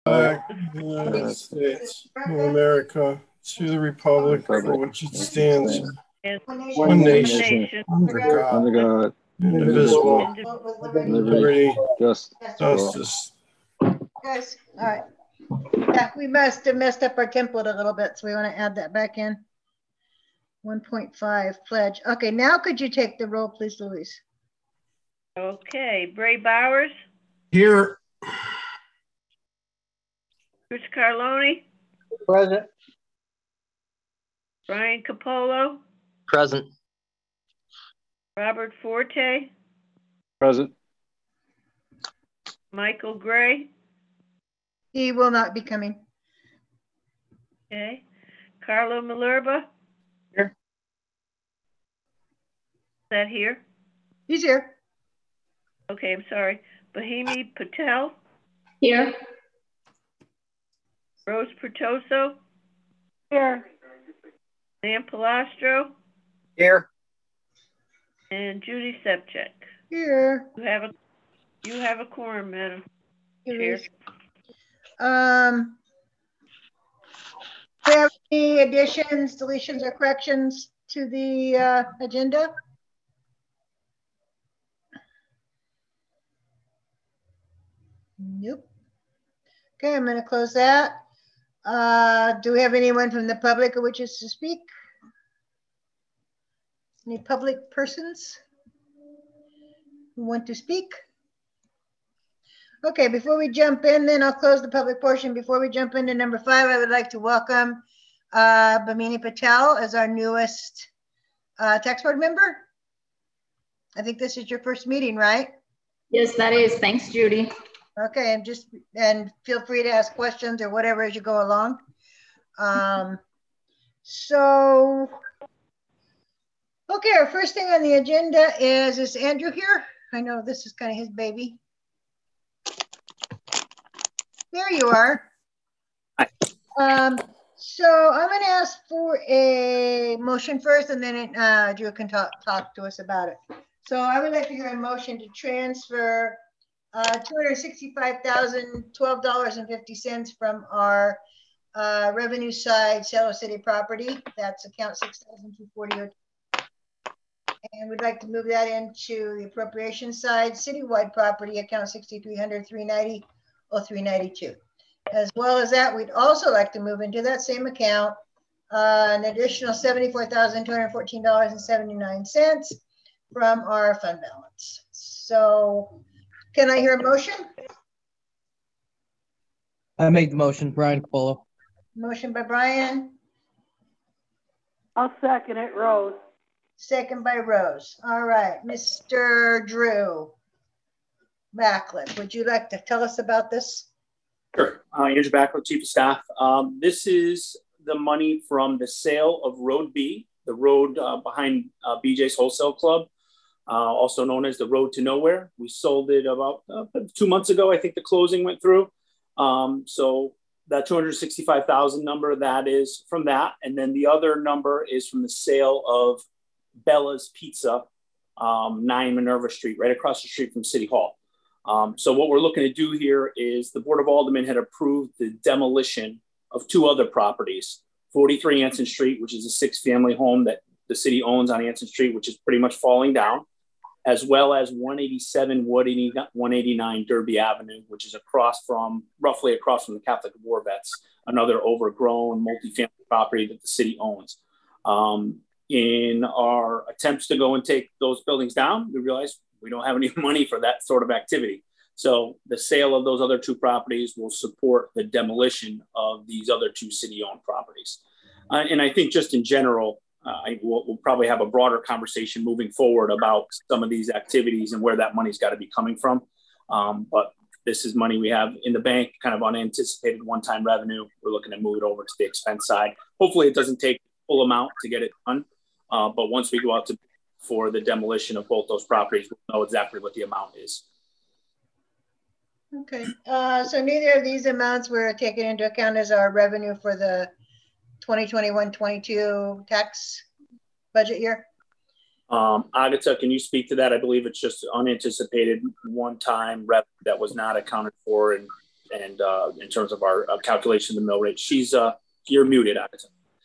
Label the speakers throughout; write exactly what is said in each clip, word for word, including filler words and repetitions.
Speaker 1: Back to the United States of America, to the republic for which it stands, one nation, under God,
Speaker 2: under God,
Speaker 1: indivisible, liberty,
Speaker 2: just,
Speaker 1: justice.
Speaker 3: Guys, all right. Yeah, we must have messed up our template a little bit, so we want to add that back in. one point five pledge. Okay, now could you take the roll, please, Louise?
Speaker 4: Okay, Bray Bowers,
Speaker 1: Here,
Speaker 4: Bruce Carloni,
Speaker 5: Present.
Speaker 4: Brian Capolo,
Speaker 5: Present.
Speaker 4: Robert Forte,
Speaker 2: present,
Speaker 4: Michael Gray,
Speaker 3: He will not be coming.
Speaker 4: okay, Carlo Malerba.
Speaker 5: Here.
Speaker 4: Is that here?
Speaker 3: He's here.
Speaker 4: Okay, I'm sorry. Bahimi Patel,
Speaker 6: Here.
Speaker 4: Rose Pertoso,
Speaker 6: Here.
Speaker 4: Sam Palastro,
Speaker 5: Here.
Speaker 4: and Judy Sepchek.
Speaker 3: Here.
Speaker 4: You have a you have a quorum, Madam Chair.
Speaker 3: Um, do you have any additions, deletions, or corrections to the uh, agenda? Nope. Okay, I'm going to close that. Uh, do we have anyone from the public who wishes to speak? Any public persons who want to speak? Okay, before we jump in, then I'll close the public portion. Before we jump into number five, I would like to welcome uh, Bhamini Patel as our newest uh, tax board member. I think this is your first meeting, right?
Speaker 6: Yes, that is. Thanks, Judy.
Speaker 3: Okay, and just, and feel free to ask questions or whatever as you go along. Um, so, okay, our first thing on the agenda is, is Andrew here? I know this is kind of his baby. There you are.
Speaker 5: Hi.
Speaker 3: Um, so I'm going to ask for a motion first, and then uh, Drew can talk, talk to us about it. So I would like to hear a motion to transfer uh, two hundred sixty-five thousand twelve dollars and fifty cents from our uh, revenue side, Saddle City property. That's account six thousand two hundred forty. And we'd like to move that into the appropriation side, citywide property, account sixty-three hundred, three ninety, oh three ninety-two. As well as that, we'd also like to move into that same account uh, an additional seventy-four thousand two hundred fourteen dollars and seventy-nine cents from our fund balance. So can I hear a motion?
Speaker 7: I make the motion, Brian Capolo.
Speaker 3: Motion by Brian,
Speaker 4: I'll second it, Rose.
Speaker 3: second by Rose. All right, Mister Drew Backlund, would you like to tell us about this?
Speaker 8: Sure. Uh, Andrew Backlund, Chief of Staff. Um, this is the money from the sale of Road B, the road uh, behind uh, B J's Wholesale Club, uh, also known as the Road to Nowhere. We sold it about uh, two months ago. I think the closing went through. Um, so that two hundred sixty-five thousand number, that is from that. And then the other number is from the sale of Bella's Pizza, um, nine Minerva Street, right across the street from City Hall. Um, so what we're looking to do here is the Board of Aldermen had approved the demolition of two other properties, forty-three Anson Street, which is a six-family home that the city owns on Anson Street, which is pretty much falling down, as well as one eighty-seven, one eighty-nine Derby Avenue, which is across from, roughly across from the Catholic War Vets, another overgrown multifamily property that the city owns. Um, in our attempts to go and take those buildings down, we realized we don't have any money for that sort of activity. So the sale of those other two properties will support the demolition of these other two city-owned properties. Uh, and I think just in general, uh, I, we'll, we'll probably have a broader conversation moving forward about some of these activities and where that money's got to be coming from. Um, but this is money we have in the bank, kind of unanticipated one-time revenue. We're looking to move it over to the expense side. Hopefully it doesn't take full amount to get it done. Uh, but once we go out to for the demolition of both those properties, we'll know exactly what the amount is.
Speaker 3: Okay, uh, so neither of these amounts were taken into account as our revenue for the twenty twenty-one twenty-two tax budget year?
Speaker 8: Um, Agatha, can you speak to that? I believe it's just unanticipated one-time revenue that was not accounted for in and uh, in terms of our uh, calculation of the mill rate. She's, uh, you're muted, Agatha.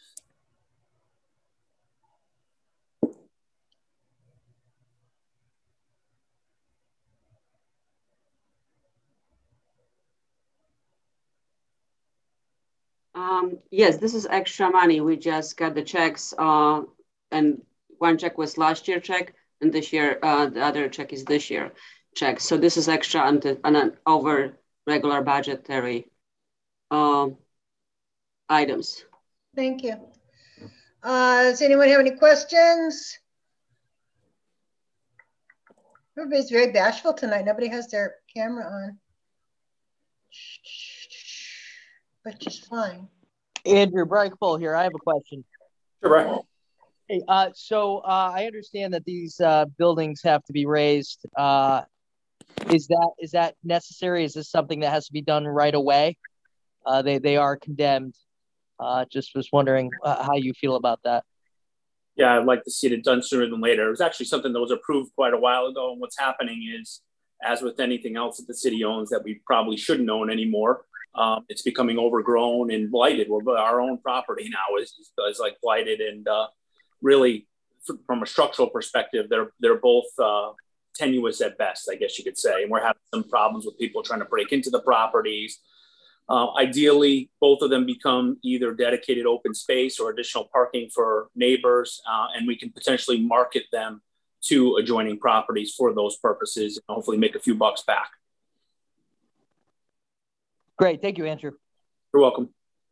Speaker 2: Um, yes, this is extra money. We just got the checks, uh, and one check was last year check, and this year, uh, the other check is this year check. So this is extra on, the, on an over regular budgetary um, items.
Speaker 3: Thank you. Uh, does anyone have any questions? Everybody's very bashful tonight. Nobody has their camera on. But just fine.
Speaker 7: Andrew, Brian Cole here. I have a question.
Speaker 8: Sure, Brian.
Speaker 7: Hey, uh, so uh, I understand that these uh, buildings have to be raised. Uh, is that is that necessary? Is this something that has to be done right away? Uh, they they are condemned. Uh, just was wondering uh, how you feel about that.
Speaker 8: Yeah, I'd like to see it done sooner than later. It was actually something that was approved quite a while ago. And what's happening is, as with anything else that the city owns that we probably shouldn't own anymore, um, it's becoming overgrown and blighted. Well, our own property now is, is like blighted, and uh, really, from a structural perspective, they're they're both uh, tenuous at best, I guess you could say. And we're having some problems with people trying to break into the properties. Uh, ideally, both of them become either dedicated open space or additional parking for neighbors, uh, and we can potentially market them to adjoining properties for those purposes and hopefully make a few bucks back.
Speaker 7: Great. Thank you, Andrew.
Speaker 8: You're welcome.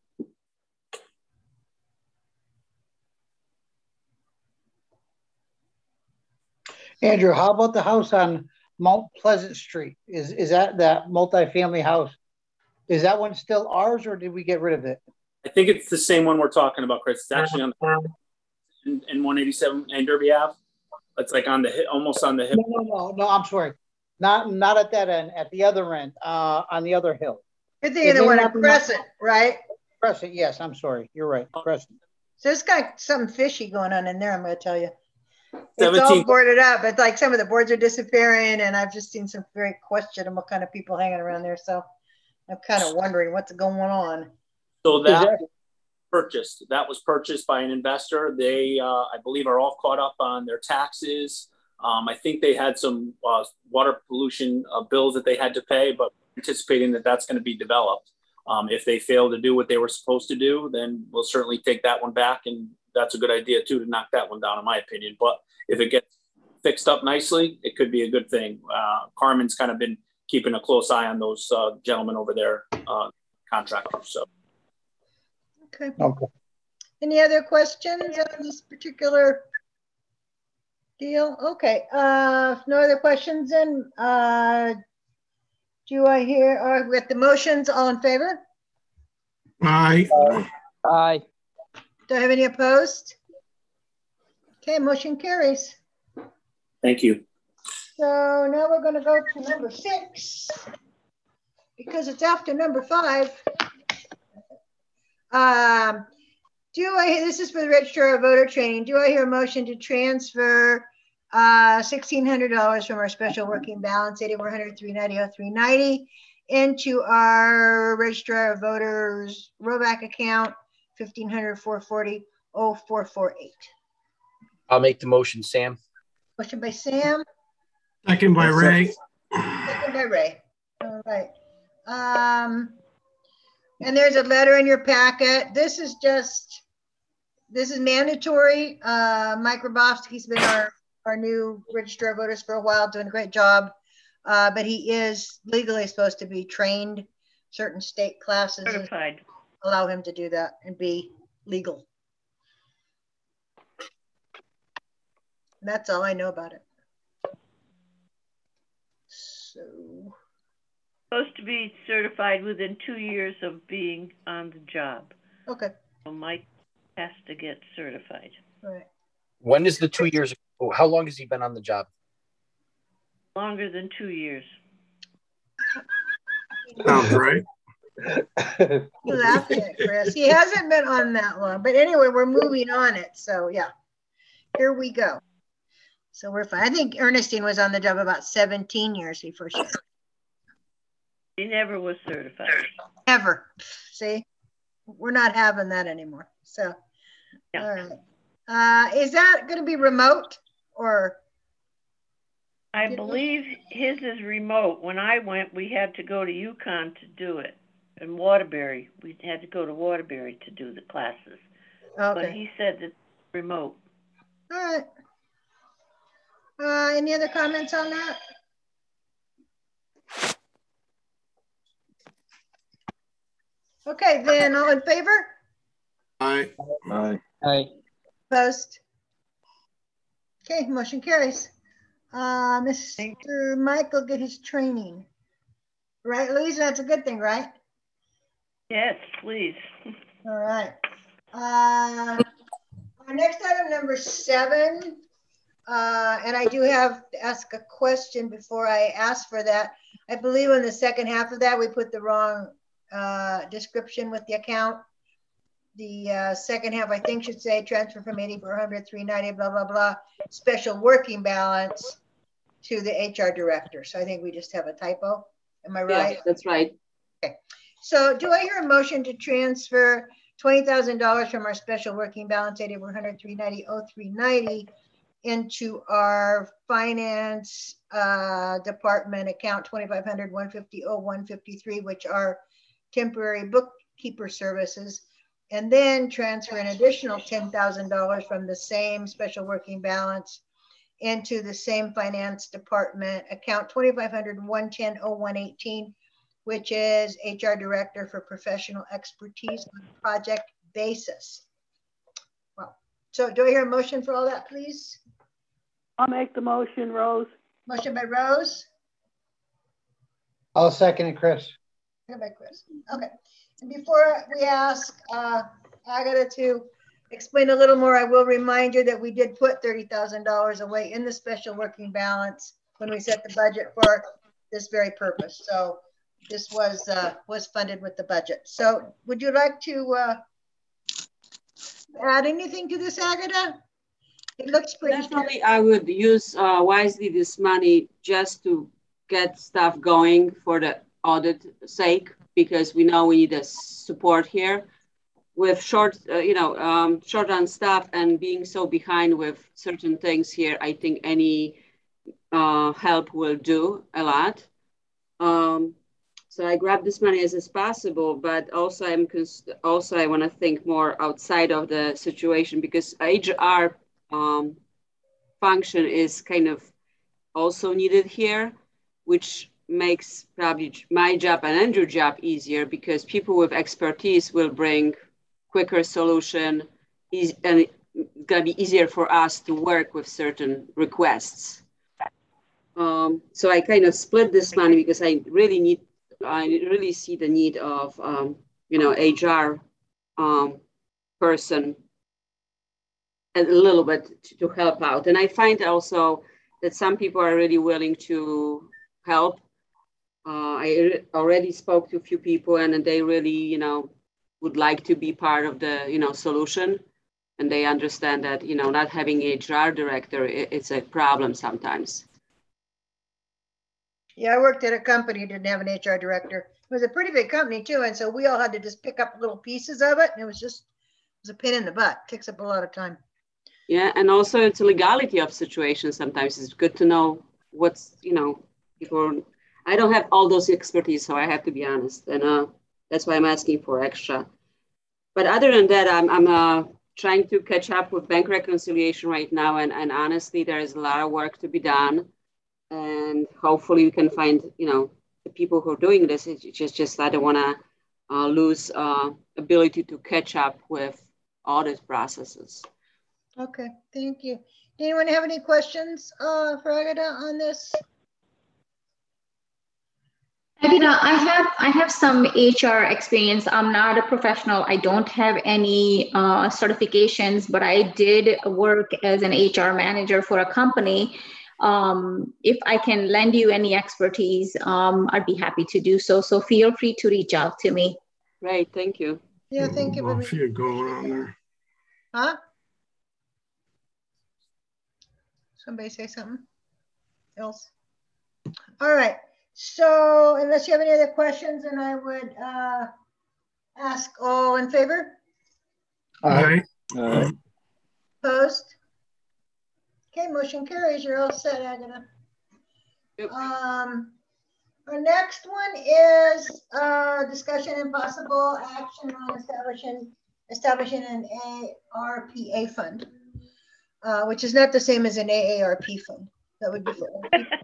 Speaker 9: Andrew, how about the house on Mount Pleasant Street? Is, is that that multifamily house? Is that one still ours, or did we get rid of it?
Speaker 8: I think it's the same one we're talking about, Chris. It's actually on the, in, in one eighty-seven and Derby Ave. It's like on the hip, almost on the hip.
Speaker 9: No, no, no, no. I'm sorry, not not at that end. At the other end, uh, on the other hill.
Speaker 3: You're thinking the one at Crescent, right?
Speaker 9: Crescent. Yes, I'm sorry. You're right. Crescent.
Speaker 3: So it's got something fishy going on in there. I'm going to tell you. It's
Speaker 8: seventeen
Speaker 3: all boarded up. It's like some of the boards are disappearing, and I've just seen some very questionable kind of people hanging around there. So I'm kind of wondering what's going on.
Speaker 8: So that purchased, that was purchased by an investor. They, uh, I believe, are all caught up on their taxes. Um, I think they had some uh, water pollution uh, bills that they had to pay, but anticipating that that's going to be developed. Um, if they fail to do what they were supposed to do, then we'll certainly take that one back. And that's a good idea too, to knock that one down, in my opinion. But if it gets fixed up nicely, it could be a good thing. Uh, Carmen's kind of been keeping a close eye on those uh, gentlemen over there, uh, contractors. So,
Speaker 3: okay.
Speaker 9: Okay.
Speaker 3: Any other questions on this particular deal? Okay. Uh, if no other questions, then uh, do I hear? Uh, with the motions, all in favor?
Speaker 1: Aye.
Speaker 7: Aye.
Speaker 3: Do I have any opposed? Okay, motion carries.
Speaker 8: thank you.
Speaker 3: So now we're going to go to number six because it's after number five. Um, do I, this is for the Registrar of Voter Training. Do I hear a motion to transfer uh, sixteen hundred dollars from our special working balance, eighty-four hundred, three ninety, oh three ninety, into our Registrar of Voters rollback account, fifteen hundred, four forty, oh four four eight?
Speaker 5: I'll make the motion, Sam.
Speaker 3: Motion by Sam.
Speaker 1: Second by Ray.
Speaker 3: Second by Ray. All right. Um, and there's a letter in your packet. This is just, this is mandatory. Uh, Mike Grabowski's been our, our new Registrar of Voters for a while, doing a great job. Uh, but he is legally supposed to be trained. Certain state classes
Speaker 4: Certified.
Speaker 3: allow him to do that and be legal. And that's all I know about it. So,
Speaker 4: Supposed to be certified within two years of being on the job.
Speaker 3: okay,
Speaker 4: So Mike has to get certified.
Speaker 3: all right.
Speaker 5: When is the two years? Oh, how long has he been on the job?
Speaker 4: Longer than two years.
Speaker 1: Sounds right.
Speaker 3: You're laughing at Chris. He hasn't been on that long, but anyway, we're moving on it. So yeah, here we go. So we're fine. I think Ernestine was on the job about seventeen years before she.
Speaker 4: He never was certified.
Speaker 3: Ever. See, we're not having that anymore. So,
Speaker 4: yeah.
Speaker 3: All right. Uh, is that going to be remote or?
Speaker 4: I believe his is remote. When I went, we had to go to Yukon to do it. In Waterbury, we had to go to Waterbury to do the classes.
Speaker 3: Okay.
Speaker 4: But he said it's remote.
Speaker 3: All right. Uh, any other comments on that? Okay, then all in favor?
Speaker 1: Aye.
Speaker 5: Aye.
Speaker 7: Aye.
Speaker 3: Opposed? Okay, motion carries. Uh, Mister Michael get his training. Right, Louise? That's a good thing, right?
Speaker 4: Yes, please.
Speaker 3: All right. Uh, our next item, number seven, uh, and I do have to ask a question before I ask for that. I believe in the second half of that, we put the wrong uh, description with the account. The uh, second half, I think, should say transfer from eighty-four hundred, three ninety, blah, blah, blah, special working balance to the H R director. So I think we just have a typo. Am I right?
Speaker 2: Yeah, that's right.
Speaker 3: Okay. So do I hear a motion to transfer twenty thousand dollars from our special working balance, eighty-four hundred, three ninety, oh three ninety into our finance uh, department account twenty-five hundred, one fifty, oh one fifty-three, which are temporary bookkeeper services, and then transfer an additional ten thousand dollars from the same special working balance into the same finance department account twenty-five hundred, one ten, oh one eighteen, which is H R director for professional expertise on a project basis. Well, so do I hear a motion for all that, please?
Speaker 10: I'll make the motion, Rose.
Speaker 3: Motion by Rose.
Speaker 9: I'll second it, Chris.
Speaker 3: Second by Chris. Okay. And before we ask uh, Agatha to explain a little more, I will remind you that we did put thirty thousand dollars away in the special working balance when we set the budget for this very purpose. So this was uh, was funded with the budget. So would you like to uh, add anything to this, Agatha? It looks pretty.
Speaker 2: Definitely, I would use uh, wisely this money just to get stuff going for the audit sake, because we know we need a support here. With short, uh, you know, um, short on staff and being so behind with certain things here, I think any uh, help will do a lot. Um, so I grab this money as as possible, but also I'm also I want to think more outside of the situation, because H R um, function is kind of also needed here, which makes probably my job and Andrew's job easier, because people with expertise will bring quicker solution, and it's gonna be easier for us to work with certain requests. Um, so I kind of split this money because I really need, I really see the need of, um, you know, H R um, person a little bit to, to help out. And I find also that some people are really willing to help. Uh, I already spoke to a few people, and they really, you know, would like to be part of the, you know, solution. And they understand that, you know, not having H R director, it, it's a problem sometimes.
Speaker 3: Yeah, I worked at a company that didn't have an H R director. It was a pretty big company too. And so we all had to just pick up little pieces of it. And it was just, it was a pain in the butt. It takes up a lot of time.
Speaker 2: Yeah, and also it's a legality of situations. Sometimes it's good to know what's, you know, people, I don't have all those expertise, so I have to be honest. And uh, that's why I'm asking for extra. But other than that, I'm, I'm uh, trying to catch up with bank reconciliation right now. And, and honestly, there is a lot of work to be done. And hopefully we can find, you know, the people who are doing this. It's just, just I don't want to uh, lose uh, ability to catch up with audit processes.
Speaker 3: Okay, thank you. Anyone have any questions uh, for Agatha on this?
Speaker 6: Agatha, I have I have some H R experience. I'm not a professional. I don't have any uh, certifications, but I did work as an H R manager for a company. Um, if I can lend you any expertise, um, I'd be happy to do so. So feel free to reach out to me.
Speaker 2: Right, thank you.
Speaker 3: Yeah, thank you.
Speaker 1: Well, if you're going on there.
Speaker 3: Huh? Somebody say something else? All right. So unless you have any other questions, and I would uh, ask all in favor?
Speaker 1: Aye.
Speaker 11: Aye.
Speaker 3: Opposed? Okay, motion carries. You're all set, Agatha.
Speaker 2: Yep.
Speaker 3: Um, our next one is uh, discussion and possible action on establishing establishing an A R P A fund, uh, which is not the same as an A A R P fund. That would be for old people.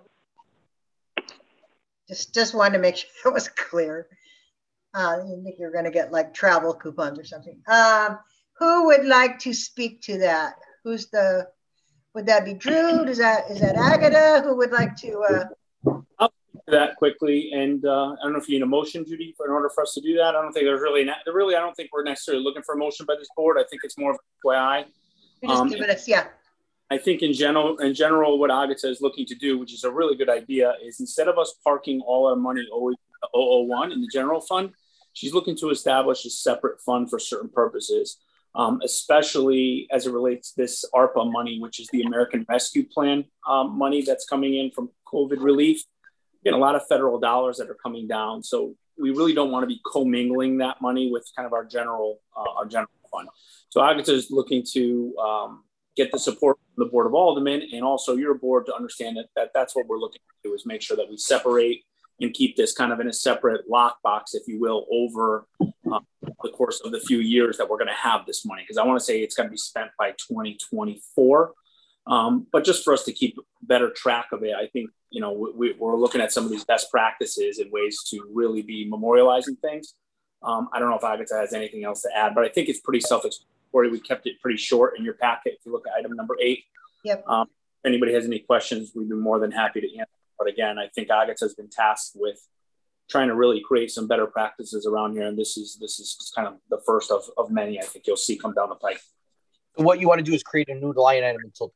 Speaker 3: Just, just wanted to make sure it was clear. Uh, you think you're going to get like travel coupons or something. Um, who would like to speak to that? Who's the, would that be Drew? Does that, is that Agatha? Who would like to? Uh...
Speaker 8: I'll speak to that quickly. And uh, I don't know if you need a motion, Judy, for in order for us to do that. I don't think there's really, not, really, I don't think we're necessarily looking for a motion by this board. I think it's more of an F Y I.
Speaker 3: Just um, give it us, yeah.
Speaker 8: I think in general, in general, what Agatha is looking to do, which is a really good idea, is instead of us parking all our money zero zero one in the general fund, she's looking to establish a separate fund for certain purposes, um, especially as it relates to this ARPA money, which is the American Rescue Plan um, money that's coming in from COVID relief. Again, a lot of federal dollars that are coming down. So we really don't want to be commingling that money with kind of our general, uh, our general fund. So Agatha is looking to um, get the support from the Board of Aldermen and also your board to understand that, that that's what we're looking to do, is make sure that we separate and keep this kind of in a separate lockbox, if you will, over uh, the course of the few years that we're going to have this money. Because I want to say it's going to be spent by twenty twenty-four. Um, but just for us to keep better track of it, I think, you know, we, we're looking at some of these best practices and ways to really be memorializing things. Um, I don't know if Agatha has anything else to add, but I think it's pretty self-explanatory. We kept it pretty short in your packet. If you look at item number eight,
Speaker 3: yep.
Speaker 8: Um, if anybody has any questions, we'd be more than happy to answer. But again, I think Agatha has been tasked with trying to really create some better practices around here. And this is this is kind of the first of, of many I think you'll see come down the pike.
Speaker 5: So what you want to do is create a new line item until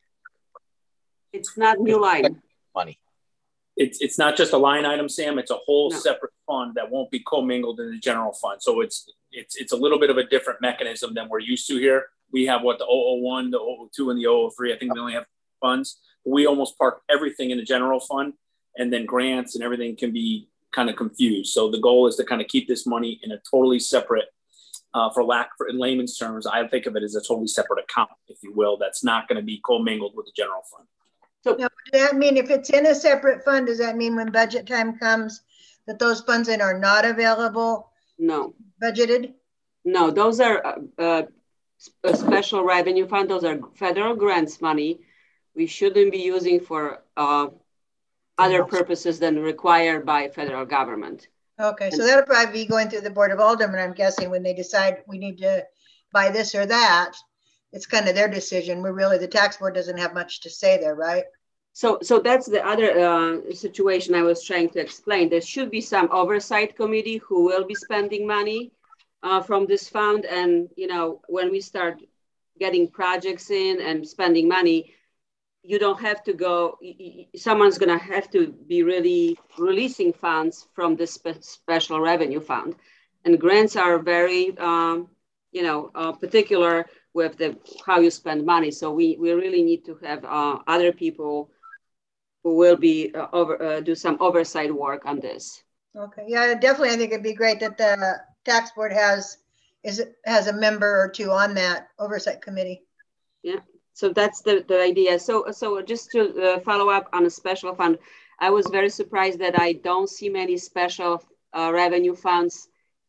Speaker 2: it's not new line
Speaker 5: money.
Speaker 8: It's it's not just a line item, Sam. It's a whole
Speaker 2: no.
Speaker 8: separate fund that won't be commingled in the general fund. So it's it's it's a little bit of a different mechanism than we're used to here. We have what the zero zero one, the zero zero two, and the zero zero three. I think we only have funds. We almost park everything in the general fund, and then grants and everything can be kind of confused. So the goal is to kind of keep this money in a totally separate, uh, for lack for in layman's terms, I think of it as a totally separate account, if you will, that's not going to be commingled with the general fund.
Speaker 3: So now, does that mean if it's in a separate fund, does that mean when budget time comes that those funds in are not available?
Speaker 2: No.
Speaker 3: Budgeted?
Speaker 2: No, those are uh, uh, a special revenue fund. Those are federal grants money. We shouldn't be using for uh, other purposes than required by federal government.
Speaker 3: Okay, so that'll probably be going through the Board of Aldermen, I'm guessing, when they decide we need to buy this or that. It's kind of their decision. We're really, the tax board doesn't have much to say there, right?
Speaker 2: So, so that's the other uh, situation I was trying to explain. There should be some oversight committee who will be spending money uh, from this fund. And, you know, when we start getting projects in and spending money, you don't have to go, someone's gonna have to be really releasing funds from this spe special revenue fund. And grants are very, um, you know, uh, particular with the how you spend money. So we, we really need to have uh, other people who will be uh, over uh, do some oversight work on this.
Speaker 3: Okay, yeah, definitely. I think it'd be great that the tax board has is has a member or two on that oversight committee.
Speaker 2: Yeah, so that's the, the idea. So so just to uh, follow up on a special fund, I was very surprised that I don't see many special uh, revenue funds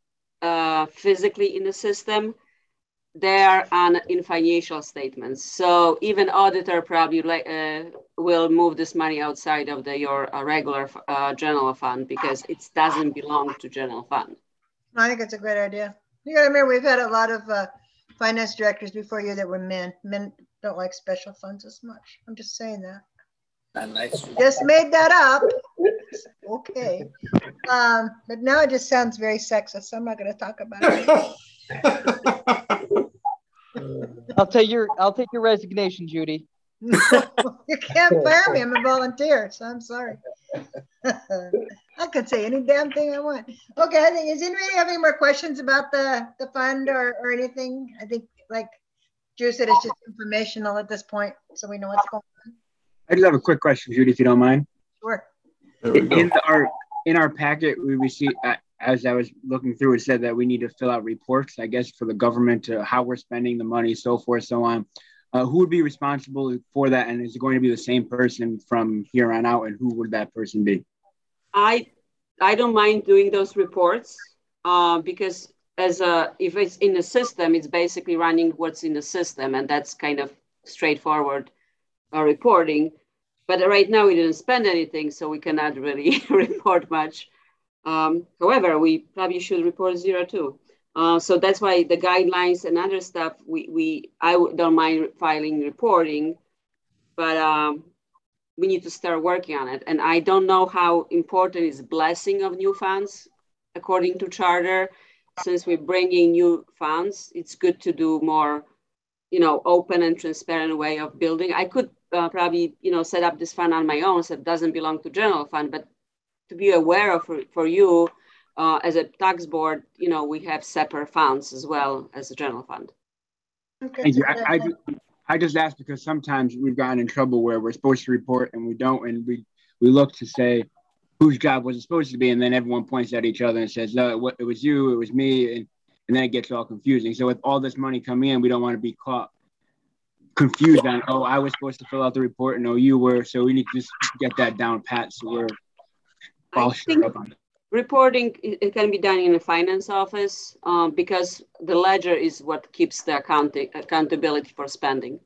Speaker 2: uh, physically in the system. They are on in financial statements. So even auditor probably uh, will move this money outside of the your uh, regular uh, general fund because it doesn't belong to general fund.
Speaker 3: I think it's a great idea. You gotta remember, we've had a lot of uh, finance directors before you that were men. Men don't like special funds as much. I'm just saying that.
Speaker 8: Nice.
Speaker 3: Just made that up. Okay. Um, but now it just sounds very sexist, so I'm not gonna talk about it.
Speaker 7: I'll take your I'll take your resignation, Judy.
Speaker 3: No, you can't fire me. I'm a volunteer, so I'm sorry. I could say any damn thing I want. Okay, I think, does anybody have any more questions about the, the fund or, or anything? I think, like Drew said, it's just informational at this point, so we know what's going on.
Speaker 11: I just have a quick question, Judy, if you don't mind.
Speaker 3: Sure.
Speaker 11: In the, our in our packet, we received, uh, as I was looking through, it said that we need to fill out reports, I guess, for the government to how we're spending the money, so forth, so on. Uh, who would be responsible for that? And is it going to be the same person from here on out? And who would that person be?
Speaker 2: I I don't mind doing those reports uh, because as a, if it's in the system, it's basically running what's in the system, and that's kind of straightforward uh, reporting. But right now we didn't spend anything, so we cannot really report much. Um, however, we probably should report zero too. Uh, so that's why the guidelines and other stuff, we, we I don't mind filing reporting, but um, we need to start working on it. And I don't know how important is blessing of new funds according to charter. Since we're bringing new funds, it's good to do more, you know, open and transparent way of building. I could uh, probably, you know, set up this fund on my own, so it doesn't belong to general fund, but to be aware of for, for you uh, as a tax board, you know, we have separate funds as well as a general fund.
Speaker 3: Okay.
Speaker 11: Thank you. I, I, just, I just asked because sometimes we've gotten in trouble where we're supposed to report and we don't, and we, we look to say whose job was it supposed to be, and then everyone points at each other and says, no, it was you, it was me, and, and then it gets all confusing. So with all this money coming in, we don't want to be caught confused on, oh, I was supposed to fill out the report, and no, you were. So we need to just get that down pat so we're all straight up on it.
Speaker 2: Reporting, it can be done in the finance office um, because the ledger is what keeps the accounting accountability for spending.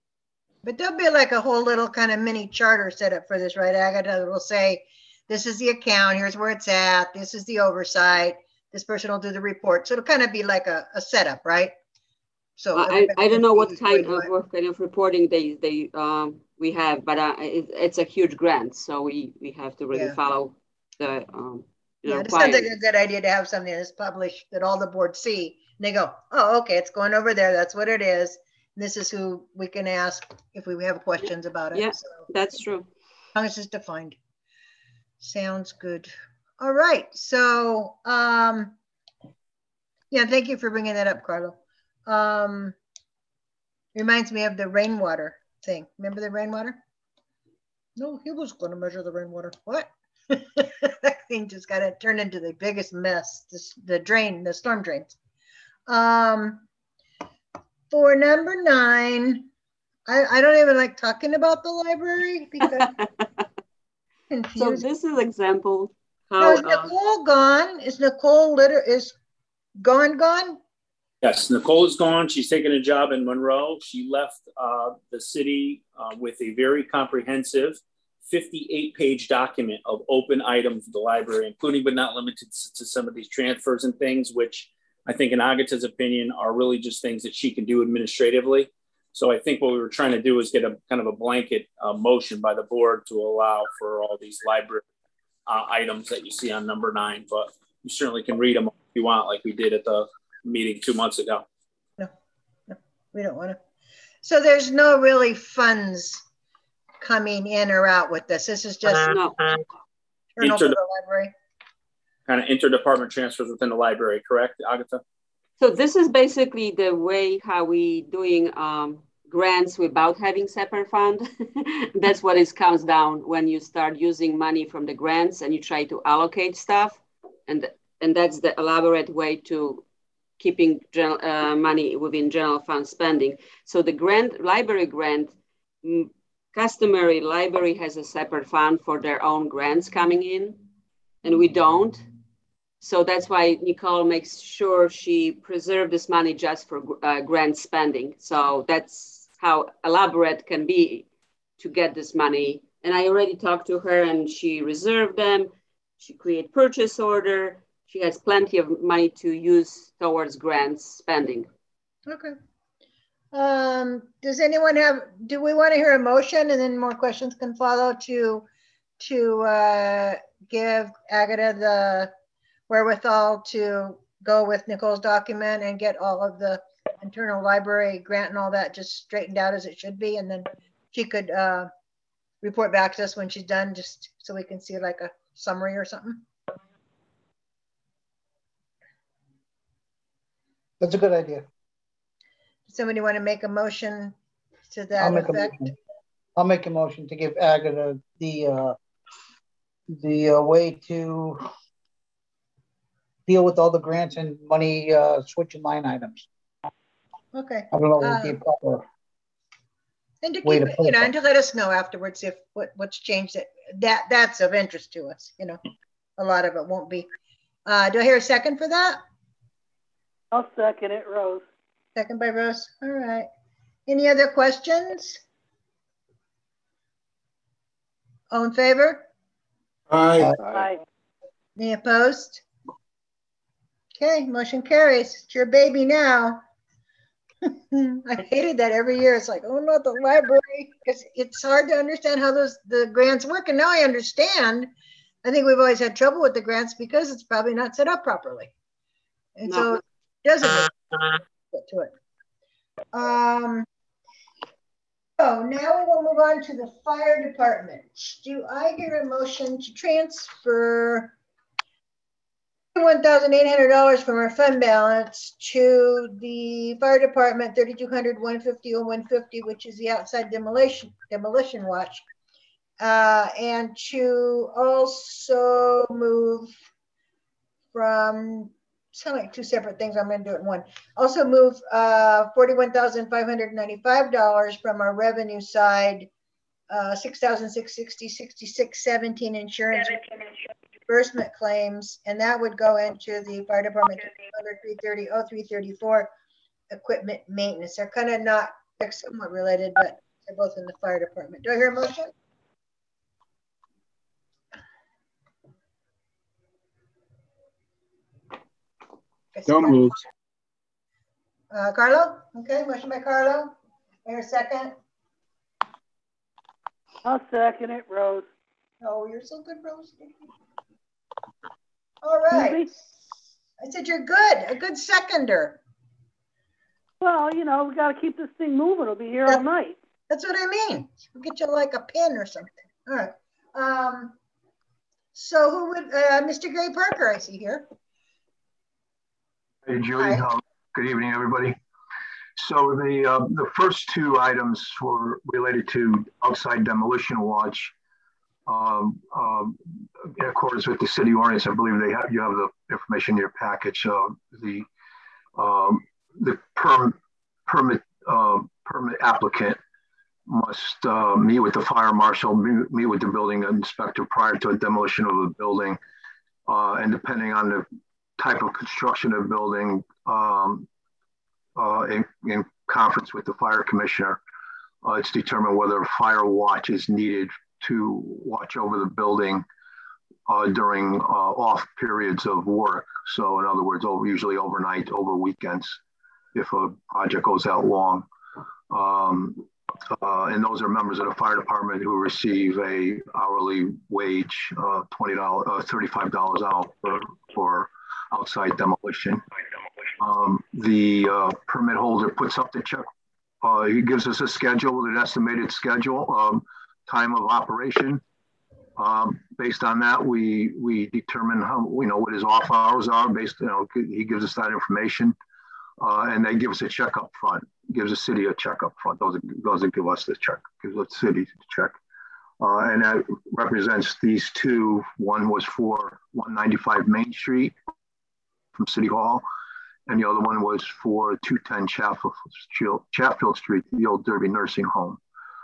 Speaker 3: But there'll be like a whole little kind of mini charter set up for this, right, Agatha? Will say, this is the account, here's where it's at, this is the oversight, this person will do the report. So it'll kind of be like a, a setup, right? So
Speaker 2: uh, I, I don't know what kind of what kind of reporting they they um, we have, but uh, it, it's a huge grant, so we we have to really yeah. follow the. Um,
Speaker 3: yeah, it sounds like a good idea to have something that's published that all the boards see. And they go, oh, okay, it's going over there. That's what it is. And this is who we can ask if we have questions about it.
Speaker 2: Yeah, so, that's true.
Speaker 3: As long as it's defined. Sounds good. All right. So, um, yeah, thank you for bringing that up, Carlo. Um, reminds me of the rainwater thing. Remember the rainwater? No, he was going to measure the rainwater. What? That thing just got to turn into the biggest mess. This, the drain, the storm drains. Um, for number nine, I, I don't even like talking about the library because
Speaker 2: so this is example how
Speaker 3: now, is Nicole uh, gone? Is Nicole litter is gone gone?
Speaker 8: Yes, Nicole is gone. She's taken a job in Monroe. She left uh, the city uh, with a very comprehensive fifty-eight page document of open items of the library, including but not limited to some of these transfers and things, which I think in Agatha's opinion are really just things that she can do administratively. So I think what we were trying to do is get a kind of a blanket uh, motion by the board to allow for all these library uh, items that you see on number nine, but you certainly can read them if you want, like we did at the meeting two months ago.
Speaker 3: No, no, we don't want to. So there's no really funds coming in or out with this. This is just
Speaker 2: no.
Speaker 3: internal to the library.
Speaker 8: Kind of interdepartment transfers within the library, correct, Agatha?
Speaker 2: So this is basically the way how we doing um, grants without having separate fund. That's what it comes down when you start using money from the grants and you try to allocate stuff. And, and that's the elaborate way to keeping general, uh, money within general fund spending. So the grant, library grant, mm, customary library has a separate fund for their own grants coming in, and we don't. So that's why Nicole makes sure she preserves this money just for uh, grant spending. So that's how elaborate can be to get this money. And I already talked to her and she reserved them. She created purchase order. She has plenty of money to use towards grants spending.
Speaker 3: Okay. Um, does anyone have, do we want to hear a motion and then more questions can follow to, to uh, give Agatha the wherewithal to go with Nicole's document and get all of the internal library grant and all that just straightened out as it should be, and then she could uh, report back to us when she's done, just so we can see like a summary or something.
Speaker 9: That's a good idea.
Speaker 3: Does somebody want to make a motion to that
Speaker 9: I'll make
Speaker 3: effect?
Speaker 9: A motion. I'll make a motion to give Agatha the uh, the uh, way to deal with all the grants and money uh, switching line items.
Speaker 3: Okay.
Speaker 9: I don't know what would be
Speaker 3: Uh,
Speaker 9: a proper
Speaker 3: And to
Speaker 9: way
Speaker 3: keep,
Speaker 9: to
Speaker 3: it,
Speaker 9: put
Speaker 3: you know,
Speaker 9: it.
Speaker 3: and to let us know afterwards if what, what's changed that, that that's of interest to us, you know, a lot of it won't be. Uh, do I hear a second for that?
Speaker 10: I'll second it, Rose.
Speaker 3: Second by Rose. All right. Any other questions? All in favor?
Speaker 1: Aye.
Speaker 10: Aye.
Speaker 3: Any opposed? Okay, motion carries. It's your baby now. I hated that every year. It's like, oh, not the library. It's, it's hard to understand how those the grants work. And now I understand. I think we've always had trouble with the grants because it's probably not set up properly. And
Speaker 2: No.
Speaker 3: so it doesn't get to it. Um, so now we will move on to the fire department. Do I hear a motion to transfer one thousand eight hundred dollars from our fund balance to the fire department, thirty-two hundred, one fifty, oh one fifty, which is the outside demolition demolition watch, uh, and to also move from, sound like two separate things. I'm going to do it in one. Also move uh, forty-one thousand five hundred ninety-five dollars from our revenue side, uh, six thousand six hundred sixty, sixty-six seventeen insurance reimbursement claims, and that would go into the fire department three thirty oh three thirty-four equipment maintenance. They're kind of not, they're somewhat related, but they're both in the fire department. Do I hear a motion?
Speaker 11: Don't move.
Speaker 3: Uh, Carlo? Okay, motion by Carlo. Here a second.
Speaker 10: I'll second it, Rose.
Speaker 3: Oh, you're so good, Rose. All right. I said you're good, a good seconder.
Speaker 10: Well, you know, we got to keep this thing moving. It'll be here
Speaker 3: That,
Speaker 10: all night.
Speaker 3: That's what I mean. We'll get you like a pin or something. All right. Um, so who would, uh, Mister Gray Parker, I see here.
Speaker 12: Hey, Judy. Um, good evening, everybody. So the uh, the first two items were related to outside demolition watch. Um, um, in accordance with the city ordinance, I believe they have you have the information in your package. Uh, the um, the perm, permit uh, permit applicant must uh, meet with the fire marshal, meet, meet with the building inspector prior to a demolition of the building, uh, and depending on the type of construction of the building, um, uh, in, in conference with the fire commissioner, uh, it's determined whether a fire watch is needed to watch over the building uh, during uh, off periods of work. So in other words, over, usually overnight, over weekends, if a project goes out long. Um, uh, and those are members of the fire department who receive a hourly wage, uh, twenty dollars, uh, thirty-five dollars out for, for outside demolition. Um, the uh, permit holder puts up the check. Uh, he gives us a schedule, an estimated schedule, um, time of operation. Um, based on that, we we determine how, you know, what his off hours are. Based, you know, he gives us that information, uh, and they give us a check up front. Gives the city a check up front. Those doesn't give us the check. Gives the city the check, uh, and that represents these two. One was for one ninety-five Main Street from City Hall, and the other one was for two ten Chatfield, Chatfield Street, the old Derby Nursing Home.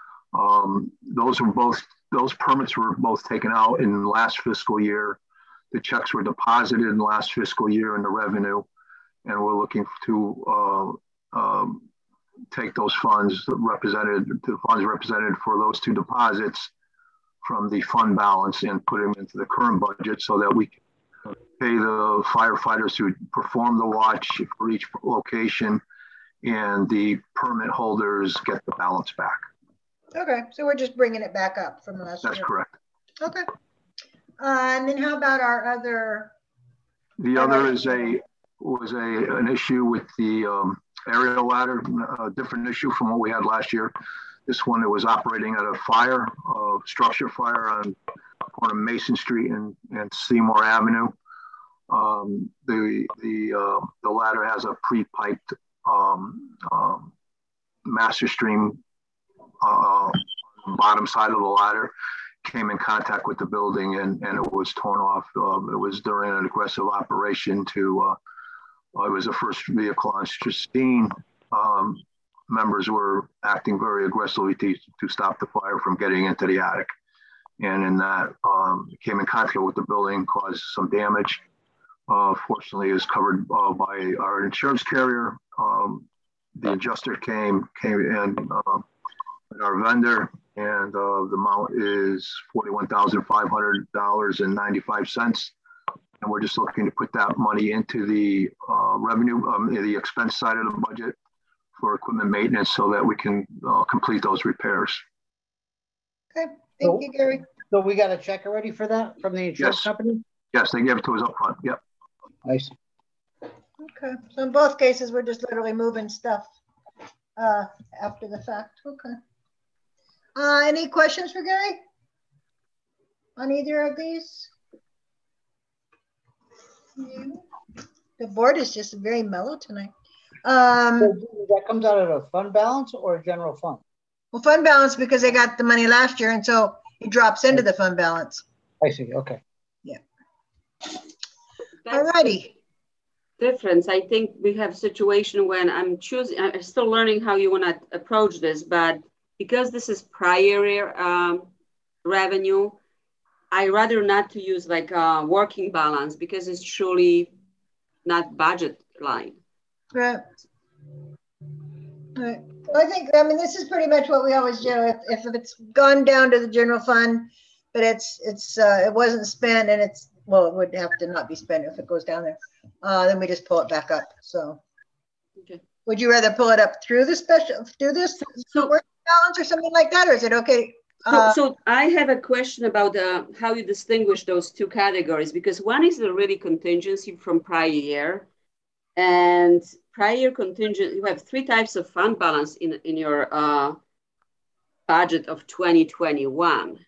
Speaker 12: Um, those were both, those permits were both taken out in the last fiscal year. The checks were deposited in the last fiscal year in the revenue, and we're looking to uh, um, take those funds represented, the funds represented for those two deposits from the fund balance and put them into the current budget so that we can pay the firefighters who perform the watch for each location, and the permit holders get the balance back.
Speaker 3: Okay, so we're just bringing it back up from last year.
Speaker 12: That's correct.
Speaker 3: Okay. Uh, and then how about our other?
Speaker 12: The other is a was a an issue with the um, aerial ladder, a different issue from what we had last year. This one, it was operating at a fire, uh, structure fire on corner Mason Street and, and Seymour Avenue. Um, the the uh, the ladder has a pre-piped um, um, master stream uh, bottom side of the ladder. came in contact with the building and, and it was torn off. Um, it was during an aggressive operation to, uh, well, it was the first vehicle on scene. Um, members were acting very aggressively to, to stop the fire from getting into the attic. And in that, um, came in contact with the building, caused some damage. Uh, fortunately, is covered uh, by our insurance carrier. Um, the adjuster came, came in, uh, and our vendor, and uh, the amount is forty-one thousand five hundred dollars and ninety-five cents. And we're just looking to put that money into the uh, revenue, um, the expense side of the budget for equipment maintenance so that we can uh, complete those repairs.
Speaker 3: Okay, thank so, you, Gary.
Speaker 9: So we got a check already for that from the insurance
Speaker 12: yes.
Speaker 9: company?
Speaker 12: Yes, they gave it to us up front. Yep.
Speaker 9: Nice.
Speaker 3: Okay, so in both cases, we're just literally moving stuff uh, after the fact. Okay. Uh, any questions for Gary on either of these? The board is just very mellow tonight. Um,
Speaker 9: so that comes out of a fund balance or a general fund?
Speaker 3: Well, fund balance because they got the money last year, and so it drops into the fund balance.
Speaker 9: I see. Okay.
Speaker 3: Yeah.
Speaker 2: All
Speaker 3: righty.
Speaker 2: Difference. I think we have a situation when I'm choosing. I'm still learning how you want to approach this, but because this is prior year um, revenue, I rather not to use like a working balance because it's truly not budget line.
Speaker 3: Right. Right. Well, I think, I mean, this is pretty much what we always do. If, if it's gone down to the general fund, but it's, it's, uh, it wasn't spent and it's, well, it would have to not be spent if it goes down there. Uh, then we just pull it back up. So
Speaker 2: okay.
Speaker 3: Would you rather pull it up through the special, do this so, working balance or something like that? Or is it okay?
Speaker 2: Uh, so, so I have a question about uh, how you distinguish those two categories, because one is the really contingency from prior year, and prior contingent, you have three types of fund balance in, in your uh, budget of twenty twenty-one.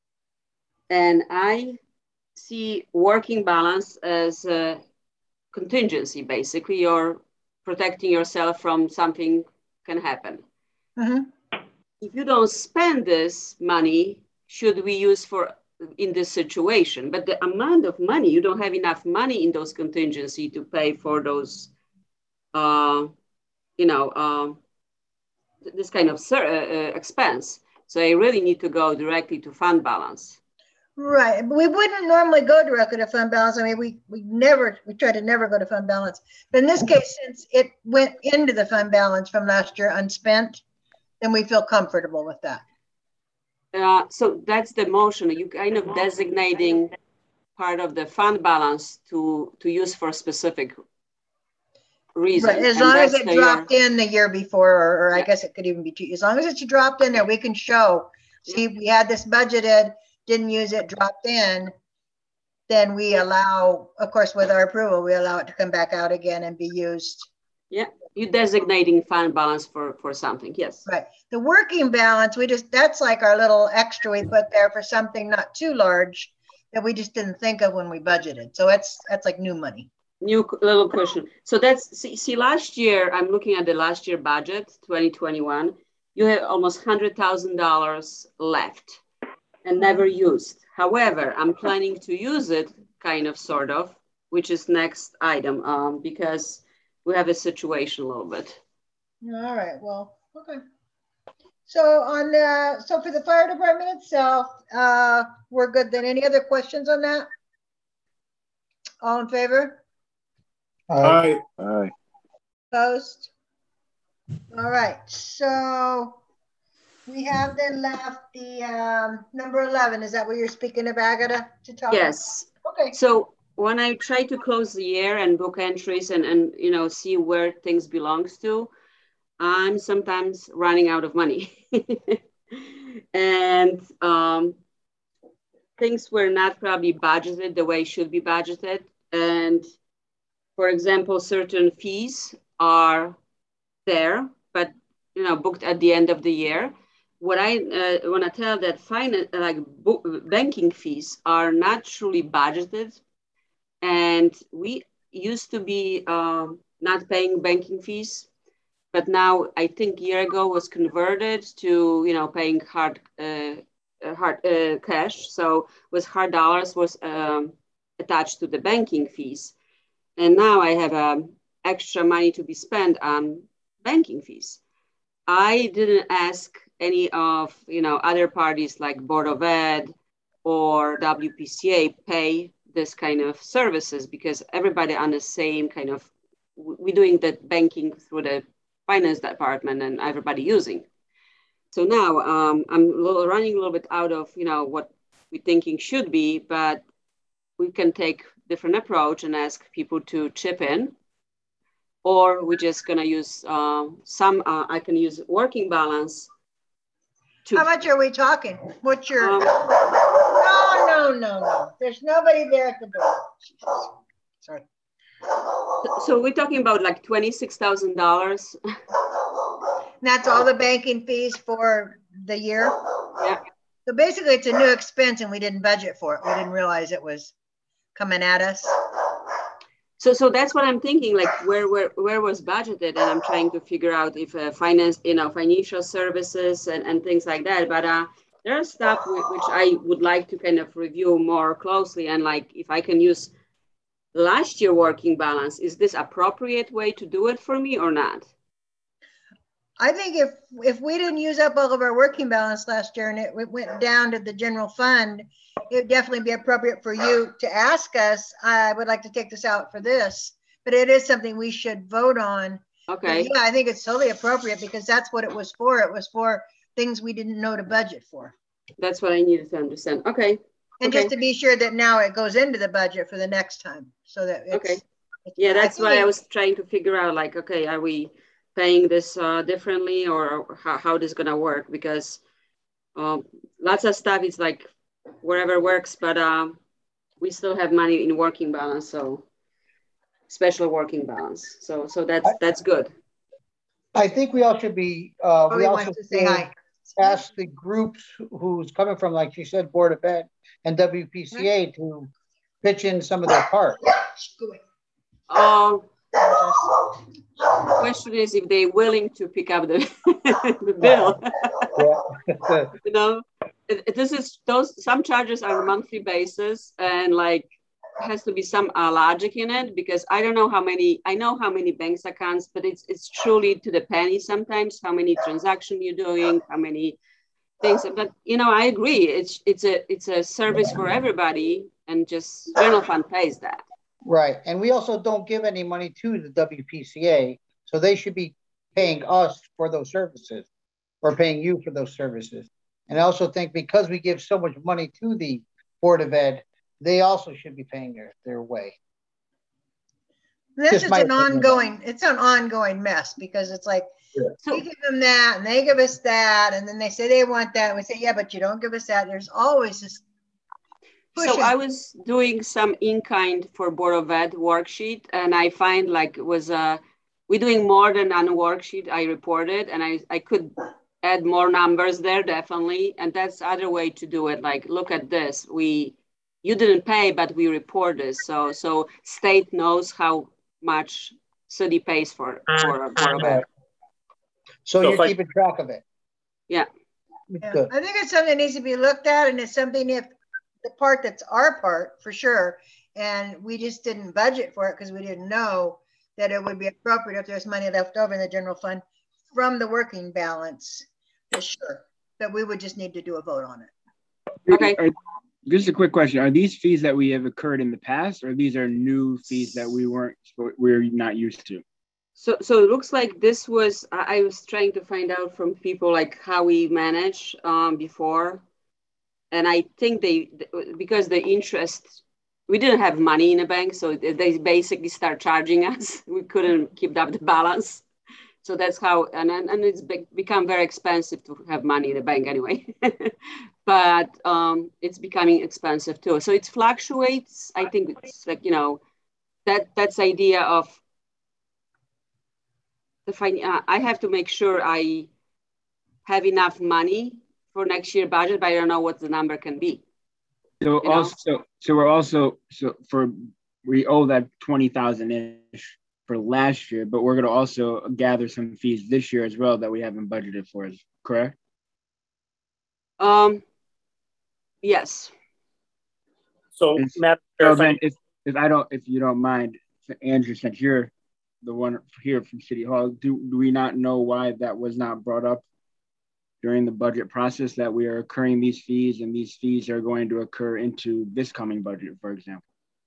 Speaker 2: And I see working balance as a contingency, basically. You're protecting yourself from something can happen.
Speaker 3: Mm-hmm.
Speaker 2: If you don't spend this money, should we use for in this situation? But the amount of money, you don't have enough money in those contingency to pay for those, uh, you know, um, this kind of uh, uh, expense. So I really need to go directly to fund balance.
Speaker 3: Right. We wouldn't normally go directly to fund balance. I mean, we, we never, we try to never go to fund balance. But in this case, since it went into the fund balance from last year unspent, then we feel comfortable with that.
Speaker 2: Uh, so that's the motion. You kind of designating part of the fund balance to, to use for specific reason.
Speaker 3: Right. As long as it dropped in the year before, or, or I guess it could even be two, as long as it's dropped in there, we can show, see, we had this budgeted, didn't use it, dropped in, then we allow, of course, with our approval, we allow it to come back out again and be used.
Speaker 2: Yeah, you're designating fund balance for, for something, yes.
Speaker 3: Right. The working balance, we just, that's like our little extra we put there for something not too large that we just didn't think of when we budgeted. So that's, that's like new money.
Speaker 2: New little question. So that's, see, see last year, I'm looking at the last year budget, twenty twenty-one, you have almost one hundred thousand dollars left and never used. However, I'm planning to use it kind of, sort of, which is next item, um, because we have a situation a little bit.
Speaker 3: All right, well, okay. So on the, so for the fire department itself, uh, we're good then. Any other questions on that? All in favor?
Speaker 1: Aye. Aye.
Speaker 3: Opposed? All right, so we have then left the um, number eleven. Is that what you're speaking of, Agatha, to talk
Speaker 2: Yes.
Speaker 3: about? Okay.
Speaker 2: So when I try to close the year and book entries and, and you know, see where things belongs to, I'm sometimes running out of money. And um, things were not probably budgeted the way it should be budgeted. And for example, certain fees are there, but you know, booked at the end of the year. What I uh, want to tell that finance, like book, banking fees are not truly budgeted. And we used to be uh, not paying banking fees, but now I think a year ago was converted to, you know, paying hard uh, uh, hard uh, cash. So was hard dollars was um, attached to the banking fees. And now I have um, extra money to be spent on banking fees. I didn't ask any of, you know, other parties like Board of Ed or W P C A pay this kind of services because everybody on the same kind of, we're doing the banking through the finance department and everybody using. So now um, I'm a little, running a little bit out of, you know, what we're thinking should be, but we can take different approach and ask people to chip in, or we're just gonna use uh, some, uh, I can use working balance. To,
Speaker 3: How much are we talking? What's your,
Speaker 2: um,
Speaker 3: no, no, no, no. There's nobody there at the door. Jesus. Sorry.
Speaker 2: So we're talking about like twenty-six thousand dollars.
Speaker 3: That's all the banking fees for the year?
Speaker 2: Yeah.
Speaker 3: So basically it's a new expense and we didn't budget for it. We didn't realize it was coming at us.
Speaker 2: So, so that's what I'm thinking, like where, where, where was budgeted, and I'm trying to figure out if uh, finance, you know, financial services and, and things like that. But uh, there are stuff w- which I would like to kind of review more closely, and like if I can use last year working balance, is this appropriate way to do it for me or not?
Speaker 3: I think if if we didn't use up all of our working balance last year and it, it went down to the general fund, it would definitely be appropriate for you to ask us, I would like to take this out for this, but it is something we should vote on.
Speaker 2: Okay.
Speaker 3: But yeah, I think it's totally appropriate because that's what it was for. It was for things we didn't know to budget for.
Speaker 2: That's what I needed to understand. Okay.
Speaker 3: And
Speaker 2: okay.
Speaker 3: just to be sure that now it goes into the budget for the next time so that it's.
Speaker 2: Okay. Yeah, that's
Speaker 3: I
Speaker 2: why I was trying to figure out like, okay, are we paying this uh, differently or how, how this is going to work? Because um, lots of stuff is like wherever works, but um, we still have money in working balance. So special working balance. So so that's that's good.
Speaker 9: I think we all should be, uh, we
Speaker 3: Chloe
Speaker 9: also
Speaker 3: wants to say hi.
Speaker 9: ask the groups who's coming from, like she said, Board of Ed and W P C A to pitch in some of their part.
Speaker 2: Um, the question is if they're willing to pick up the, the bill.
Speaker 9: Yeah.
Speaker 2: You know, it, this is those some charges are on a monthly basis, and like has to be some uh, logic in it because I don't know how many. I know how many banks accounts, but it's it's truly to the penny sometimes how many transactions you're doing, how many things. But you know, I agree. It's it's a it's a service for everybody, and just general fund pays that.
Speaker 9: Right. And we also don't give any money to the W P C A. So they should be paying us for those services or paying you for those services. And I also think because we give so much money to the Board of Ed, they also should be paying their, their way.
Speaker 3: That's
Speaker 9: Just
Speaker 3: just
Speaker 9: my
Speaker 3: an
Speaker 9: opinion.
Speaker 3: ongoing, it's an ongoing mess because it's like,
Speaker 9: Yeah.
Speaker 3: we give them that and they give us that. And then they say they want that. And we say, yeah, but you don't give us that. There's always this.
Speaker 2: So I was doing some in-kind for Board of Ed worksheet, and I find like it was uh, we're doing more than on a worksheet I reported, and I, I could add more numbers there definitely, and that's the other way to do it. Like, look at this, we you didn't pay, but we report this, so so state knows how much city pays for for Board of Ed.
Speaker 9: So,
Speaker 8: So
Speaker 9: you're
Speaker 8: if I-
Speaker 9: keeping track of it.
Speaker 3: Yeah.
Speaker 2: Yeah.
Speaker 9: Good.
Speaker 3: I think it's something that needs to be looked at, and it's something if the part that's our part for sure, and we just didn't budget for it because we didn't know that it would be appropriate if there's money left over in the general fund from the working balance, for sure. But we would just need to do a vote on it.
Speaker 2: Okay.
Speaker 11: Are, just a quick question: are these fees that we have occurred in the past, or these are new fees that we weren't we're not used to?
Speaker 2: So, so it looks like this was, I I was trying to find out from people like how we managed um, before. And I think they, because the interest, we didn't have money in the bank. So they basically start charging us. We couldn't keep up the balance. So that's how, and, and it's become very expensive to have money in the bank anyway. But um, it's becoming expensive too. So it fluctuates. I think it's like, you know, that that's the idea of, the fin- uh, I have to make sure I have enough money for next year budget, but I don't know what the number can be.
Speaker 11: So
Speaker 2: You know?
Speaker 11: also, so we're also so for we owe that twenty thousand ish for last year, but we're going to also gather some fees this year as well that we haven't budgeted for. Is correct?
Speaker 2: Um, Yes.
Speaker 8: So,
Speaker 11: It's-
Speaker 8: Matt,
Speaker 11: So then, if if I don't, if you don't mind, Andrew, since you're the one here from City Hall, do do we not know why that was not brought up during the budget process, that we are accruing these fees and these fees are going to occur into this coming budget, for example?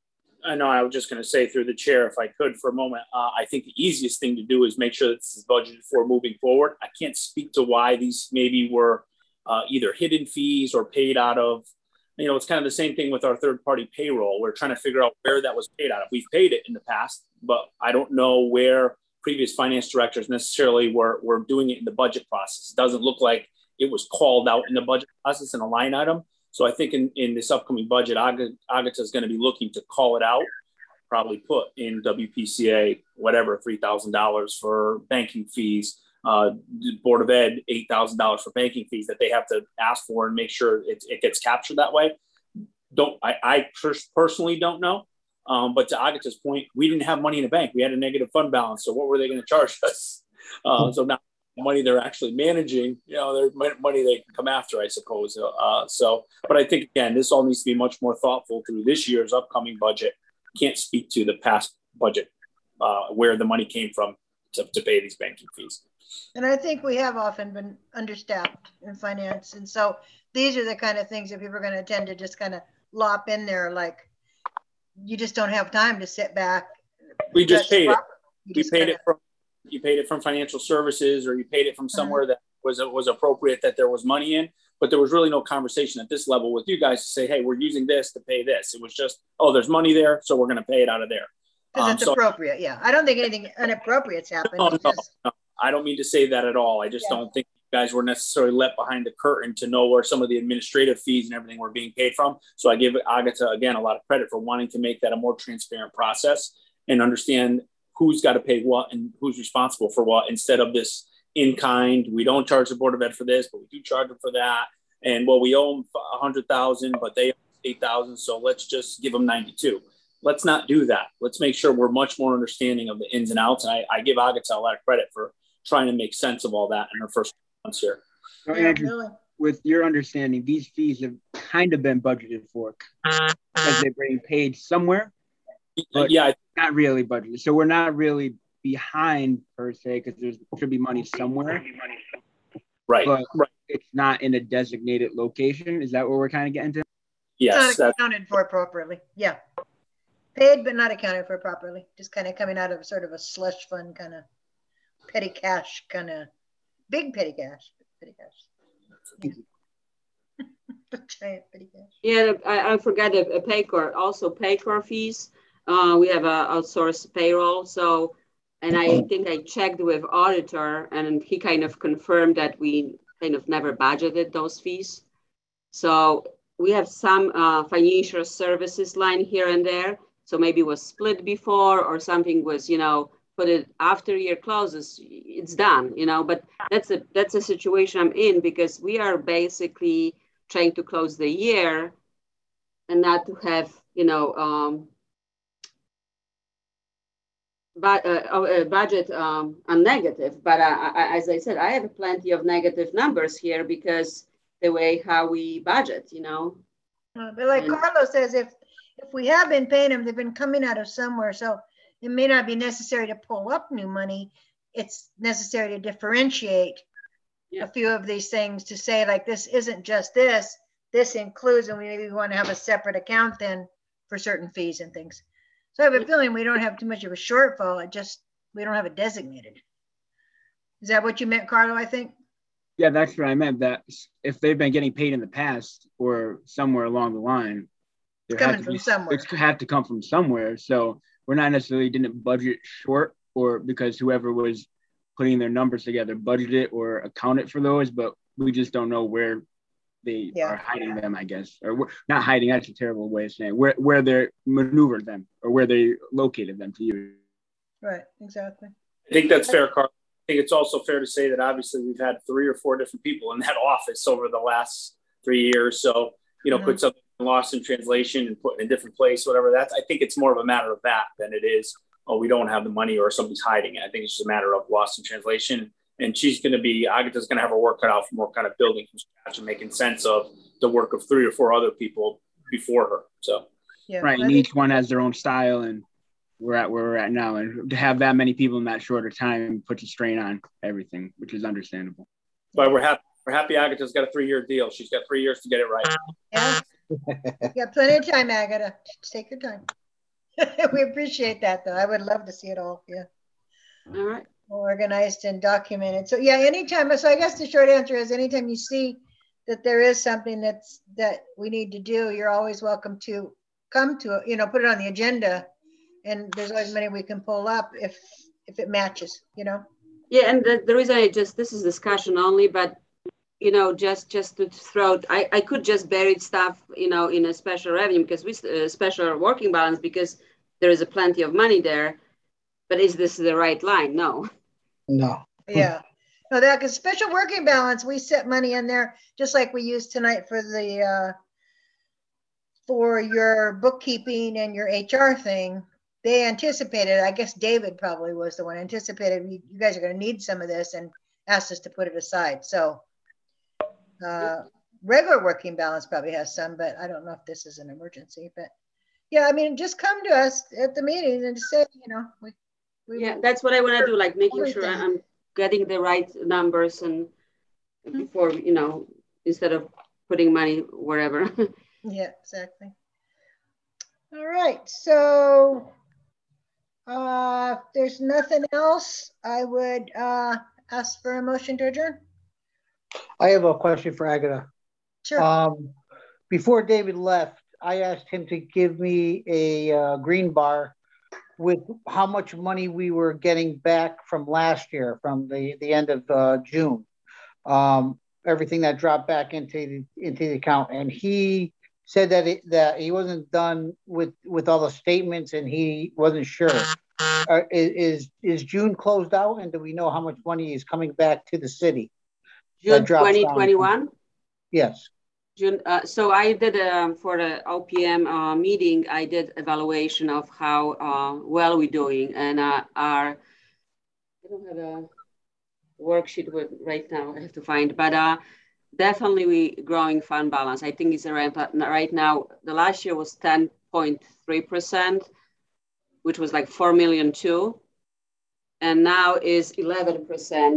Speaker 8: I know I was just going to say through the chair, if I could for a moment, uh, I think the easiest thing to do is make sure that this is budgeted for moving forward. I can't speak to why these maybe were uh, either hidden fees or paid out of, you know, it's kind of the same thing with our third party payroll. We're trying to figure out where that was paid out of. We've paid it in the past, but I don't know where previous finance directors necessarily were, were doing it in the budget process. It doesn't look like it was called out in the budget process in a line item. So I think in, in this upcoming budget, Agata is going to be looking to call it out, probably put in W P C A, whatever, three thousand dollars for banking fees, uh, Board of Ed, eight thousand dollars for banking fees that they have to ask for and make sure it, it gets captured that way. Don't I, I personally don't know. Um, but to Agata's point, we didn't have money in the bank. We had a negative fund balance. So what were they going to charge us? Uh, so now money they're actually managing, you know, they're money they can come after, I suppose. Uh, so, but I think, again, this all needs to be much more thoughtful through this year's upcoming budget. Can't speak to the past budget, uh, where the money came from to, to pay these banking fees.
Speaker 3: And I think we have often been understaffed in finance. And so these are the kind of things that people are going to tend to just kind of lop in there. Like, you just don't have time to sit back.
Speaker 8: We just paid it. We
Speaker 3: just
Speaker 8: paid
Speaker 3: kinda,
Speaker 8: it from, you paid it from financial services, or you paid it from somewhere uh-huh. that was, was appropriate, that there was money in, but there was really no conversation at this level with you guys to say, hey, we're using this to pay this. It was just, oh, there's money there, so we're going to pay it out of there.
Speaker 3: Because
Speaker 8: um,
Speaker 3: it's
Speaker 8: so,
Speaker 3: appropriate. Yeah. I don't think anything inappropriate's happened.
Speaker 8: No, no,
Speaker 3: just,
Speaker 8: no. I don't mean to say that at all. I just yeah. don't think you guys were necessarily let behind the curtain to know where some of the administrative fees and everything were being paid from. So I give Agata, again, a lot of credit for wanting to make that a more transparent process and understand who's got to pay what and who's responsible for what, instead of this in kind. We don't charge the Board of Ed for this, but we do charge them for that. And well, we owe them a hundred thousand, but they owe eight thousand. So let's just give them ninety-two. Let's not do that. Let's make sure we're much more understanding of the ins and outs. And I, I give Agata a lot of credit for trying to make sense of all that in her first months here.
Speaker 11: So Andrew, with your understanding, these fees have kind of been budgeted for because they're being paid somewhere. But
Speaker 8: yeah,
Speaker 11: not really budgeted. So we're not really behind per se, because there should be money somewhere.
Speaker 8: Right.
Speaker 11: But
Speaker 8: right.
Speaker 11: It's not in a designated location. Is that what we're kind of getting to?
Speaker 8: Yes.
Speaker 3: It's not accounted for properly. Yeah. Paid, but not accounted for properly. Just kind of coming out of sort of a slush fund, kind of petty cash, kind of big petty cash. Petty cash. Yeah. Giant petty cash.
Speaker 2: Yeah, I, I forgot a, a Paycor. Also Paycor fees. Uh, we have a outsourced payroll. So, and I think I checked with auditor, and he kind of confirmed that we kind of never budgeted those fees. So we have some uh, financial services line here and there. So maybe it was split before, or something was, you know, put it after year closes, it's done, you know, but that's a, that's a situation I'm in, because we are basically trying to close the year and not to have, you know, um, but uh, a budget um, a negative. But uh, I, as I said, I have plenty of negative numbers here because the way how we budget, you know.
Speaker 3: Uh, but like and, Carlos says, if if we have been paying them, they've been coming out of somewhere. So it may not be necessary to pull up new money. It's necessary to differentiate yeah. a few of these things to say, like, this isn't just this, this includes, and we maybe want to have a separate account then for certain fees and things. So I have a feeling we don't have too much of a shortfall. It just, we don't have it designated. Is that what you meant, Carlo, I think?
Speaker 11: Yeah, that's what I meant, that if they've been getting paid in the past or somewhere along the line,
Speaker 3: it's coming from
Speaker 11: be,
Speaker 3: somewhere.
Speaker 11: It's have to come from somewhere. So we're not necessarily didn't budget short, or because whoever was putting their numbers together budgeted or accounted for those, but we just don't know where they yeah. are hiding them, I guess, or not hiding. That's a terrible way of saying where where they maneuvered them or where they located them to use.
Speaker 3: Right, exactly.
Speaker 8: I think that's fair, Carl. I think it's also fair to say that obviously we've had three or four different people in that office over the last three years. So, you know, mm-hmm. put something lost in translation and put in a different place, whatever. That's, I think it's more of a matter of that than it is, oh, we don't have the money or somebody's hiding it. I think it's just a matter of lost in translation. And she's going to be, Agata's going to have her work cut out for more kind of building from scratch and making sense of the work of three or four other people before her. So,
Speaker 3: Yeah,
Speaker 11: right. And each one has their own style, and we're at where we're at now. And to have that many people in that shorter time puts a strain on everything, which is understandable.
Speaker 8: But we're happy. We're happy Agatha's got a three-year deal. She's got three years to get it right.
Speaker 3: Yeah. You got plenty of time, Agatha. Just take your time. We appreciate that, though. I would love to see it all. Yeah.
Speaker 2: All right.
Speaker 3: Organized and documented. So yeah, anytime. So I guess the short answer is anytime you see that there is something that's that we need to do, you're always welcome to come to it, you know, put it on the agenda, and there's always money we can pull up if if it matches, you know.
Speaker 2: Yeah, and the, the reason I just this is discussion only, but you know, just just to throw, I I could just bury stuff, you know, in a special revenue because we uh, special working balance because there is a plenty of money there. But is this the right line? No.
Speaker 9: No.
Speaker 3: Yeah. No, that because special working balance, we set money in there just like we used tonight for the uh, for your bookkeeping and your H R thing. They anticipated, I guess David probably was the one anticipated you, you guys are going to need some of this and asked us to put it aside. So uh, regular working balance probably has some, but I don't know if this is an emergency. But yeah, I mean, just come to us at the meeting and just say, you know, we. we
Speaker 2: yeah, that's what I want to do, like making
Speaker 3: everything.
Speaker 2: sure I'm getting the right numbers and before, you know, instead of putting money wherever.
Speaker 3: Yeah, exactly. All right, so uh, if there's nothing else, I would uh, ask for a motion to adjourn.
Speaker 9: I have a question for Agatha.
Speaker 3: Sure.
Speaker 9: Um, before David left, I asked him to give me a uh, green bar with how much money we were getting back from last year, from the, the end of uh, June. Um, everything that dropped back into the, into the account. And he said that it, that he wasn't done with, with all the statements and he wasn't sure. Uh, is, is June closed out and do we know how much money is coming back to the city?
Speaker 2: June twenty twenty-one?
Speaker 9: Yes.
Speaker 2: June, uh, so I did um, for the O P M uh, meeting, I did evaluation of how uh, well we're doing, and uh, our I don't have a worksheet with right now. I have to find, but uh, definitely we growing fund balance. I think it's around right now. The last year was ten point three percent, which was like four million two, and now is eleven percent.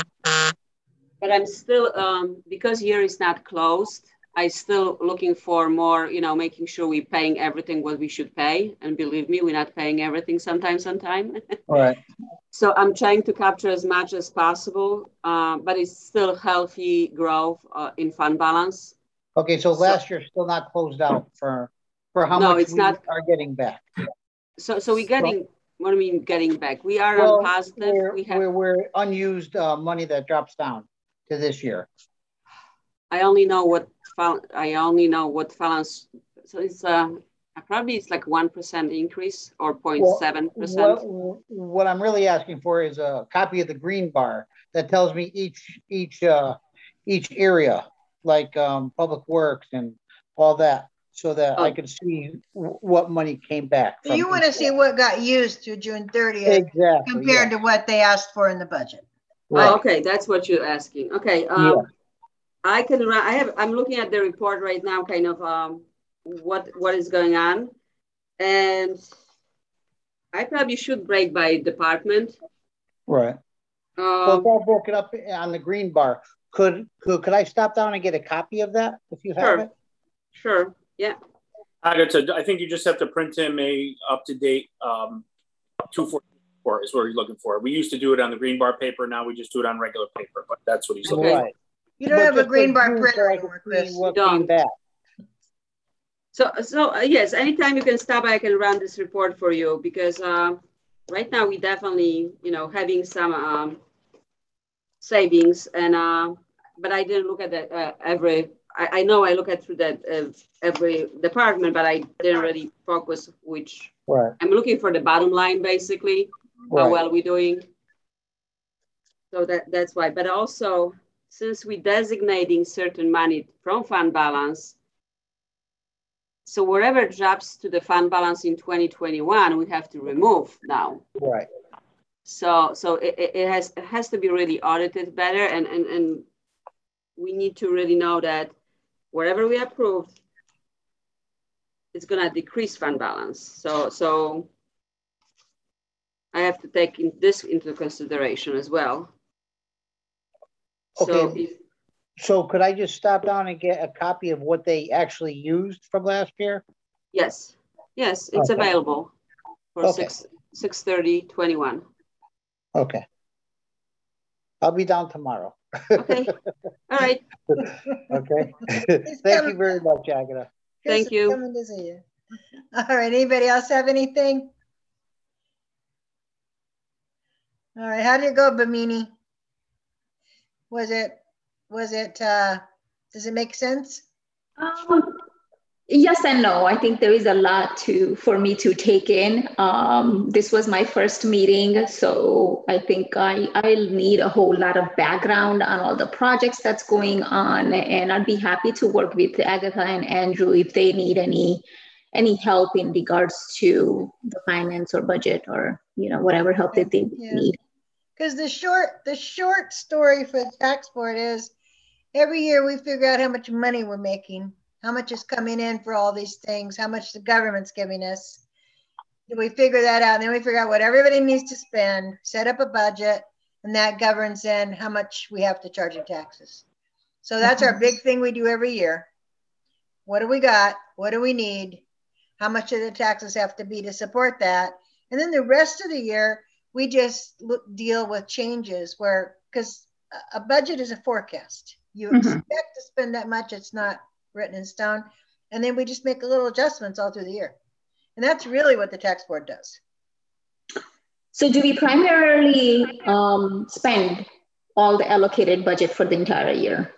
Speaker 2: But I'm still um, because year is not closed. I still looking for more, you know, making sure we're paying everything what we should pay. And believe me, we're not paying everything sometimes on time.
Speaker 9: All right.
Speaker 2: So I'm trying to capture as much as possible, uh, but it's still healthy growth uh, in fund balance.
Speaker 9: Okay, so last
Speaker 2: so,
Speaker 9: year still not closed out for for how
Speaker 2: no,
Speaker 9: much
Speaker 2: it's
Speaker 9: we
Speaker 2: not,
Speaker 9: are getting back.
Speaker 2: So so we're getting, so, what do I mean getting back? We are
Speaker 9: well,
Speaker 2: on positive.
Speaker 9: We're,
Speaker 2: we have,
Speaker 9: we're, we're unused uh, money that drops down to this year.
Speaker 2: I only know what I only know what balance. So it's uh probably it's like one percent increase or zero point seven percent.
Speaker 9: What, what I'm really asking for is a copy of the green bar that tells me each each uh, each area, like um, public works and all that, so that oh. I can see what money came back.
Speaker 3: So you want to see what got used through June thirtieth,
Speaker 9: exactly,
Speaker 3: compared
Speaker 9: yeah.
Speaker 3: to what they asked for in the budget.
Speaker 2: Right. Oh, okay, that's what you're asking. Okay. Um,
Speaker 9: yeah.
Speaker 2: I can run, I have, I'm looking at the report right now, kind of um, what, what is going on. And I probably should break by department.
Speaker 9: Right. Um, well, if I broke it up on the green bar, could, could, could I stop down and get a copy of that if you
Speaker 2: sure.
Speaker 9: have it?
Speaker 2: Sure, yeah.
Speaker 8: Agatha, I think you just have to print him a up-to-date um, two forty-four is what he's looking for. We used to do it on the green bar paper. Now we just do it on regular paper, but that's what he's looking
Speaker 2: okay.
Speaker 8: for.
Speaker 9: Right.
Speaker 3: You don't
Speaker 9: but
Speaker 3: have a green bar printer anymore, Chris.
Speaker 9: What came back.
Speaker 2: So, so uh, yes, anytime you can stop, I can run this report for you because uh, right now we definitely, you know, having some um, savings and, uh, but I didn't look at that uh, every, I, I know I look at through that uh, every department, but I didn't really focus which,
Speaker 9: right.
Speaker 2: I'm looking for the bottom line basically,
Speaker 9: right.
Speaker 2: how well we're doing. So that that's why, but also, since we're designating certain money from fund balance, so wherever it drops to the fund balance in twenty twenty-one, we have to remove now.
Speaker 9: Right.
Speaker 2: So so it, it has it has to be really audited better, and, and, and we need to really know that whatever we approve, it's gonna decrease fund balance. So, so I have to take in this into consideration as well.
Speaker 9: Okay.
Speaker 2: So, if,
Speaker 9: So could I just stop down and get a copy of what they actually used from last year?
Speaker 2: yes, yes, it's
Speaker 9: Okay.
Speaker 2: available for
Speaker 9: Okay.
Speaker 2: six six thirty twenty one.
Speaker 9: Okay. I'll be down tomorrow.
Speaker 2: Okay. All right.
Speaker 9: Okay. Thank you very much, Agatha.
Speaker 2: Thank you.
Speaker 3: Coming to see you. All right. Anybody else have anything? All right. How did it go, Bimini? Was it, was it, uh, does it make sense?
Speaker 6: Um, yes and no. I think there is a lot to for me to take in. Um, this was my first meeting, so I think I I'll need a whole lot of background on all the projects that's going on, and I'd be happy to work with Agatha and Andrew if they need any any help in regards to the finance or budget or you know whatever help that they
Speaker 3: Yeah.
Speaker 6: need.
Speaker 3: Because the short, the short story for the tax board is every year we figure out how much money we're making, how much is coming in for all these things, how much the government's giving us. We figure that out, and then we figure out what everybody needs to spend, set up a budget, and that governs then how much we have to charge in taxes. So that's our big thing we do every year. What do we got? What do we need? How much of the taxes have to be to support that? And then the rest of the year, we just look, deal with changes where, because a budget is a forecast. You
Speaker 6: Mhm.
Speaker 3: expect to spend that much, it's not written in stone. And then we just make a little adjustments all through the year. And that's really what the tax board does.
Speaker 6: So do we primarily um, spend all the allocated budget for the entire year?